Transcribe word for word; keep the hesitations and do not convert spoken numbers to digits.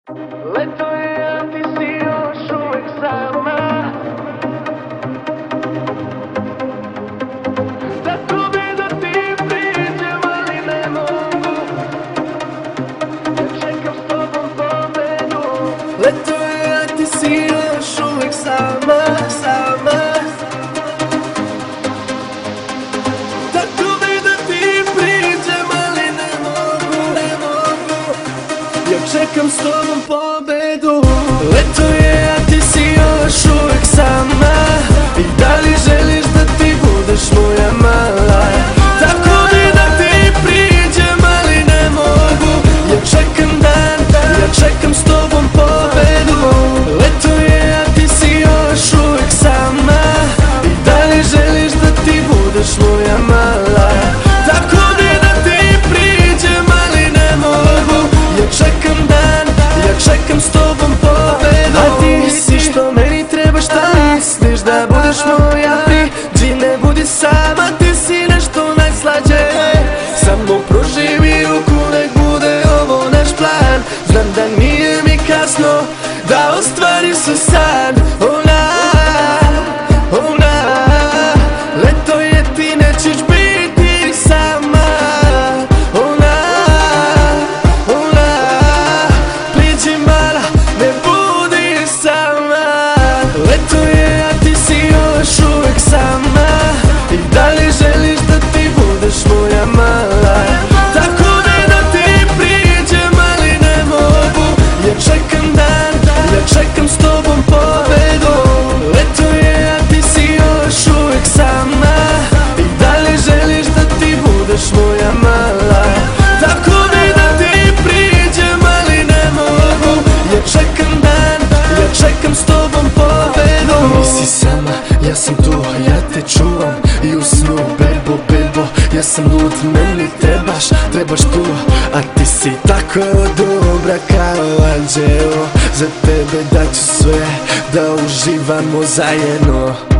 Leto je, a ti si još uvek sama. Tako bi da ti priđem, ali ne mogu. Ja čekam s tobom pobedu. Leto je, a ti si još uvek sama, sama. Tako bi da ti priđem, ali ne mogu, ne mogu. Ja čekam s tobom pobedu. Leto je, a ti si još uvek sama. I da li želiš da ti budeš moja mala? Tako bi da ti priđem, ali ne mogu. Ja čekam dan, ja čekam s tobom pobedu. Leto je, a ti si još uvek sama. I da li želiš da ti budeš moja mala? Tako bi da ti priđem, ali ne mogu. Ja čekam dan, ja čekam s tobom pobedu. A ti si što meni treba, šta misliš da budeš moja? Priđi, ne budi sama, ti si nešto najslađe. Samo proživi ruku, nek bude ovo naš plan. Znam da nije mi kasno da ostvari se san. Ona, ona, leto je, ti nećeš biti sama. Ona, ona, priđi mala, ne budi sama. Leto je, a ti si još uvek sama. I da li želiš da ti budeš moja mala? Tako bi da ti priđem, ali ne mogu. Ja čekam dan, ja čekam s tobom pobedu. Leto je, a ti si još uvek sama. I da li želiš da ti budeš moja mala? Tako bi da ti priđem, ali ne mogu. Ja čekam dan, ja čekam s tobom pobedu. Nisi sama, ja sam tu, ja te čuvam. I u snu, bebo, bebo, ja sam lud, meni trebaš, trebaš tu. A ti si tako dobra kao anđeo. Za tebe daću sve, da uživamo zajedno.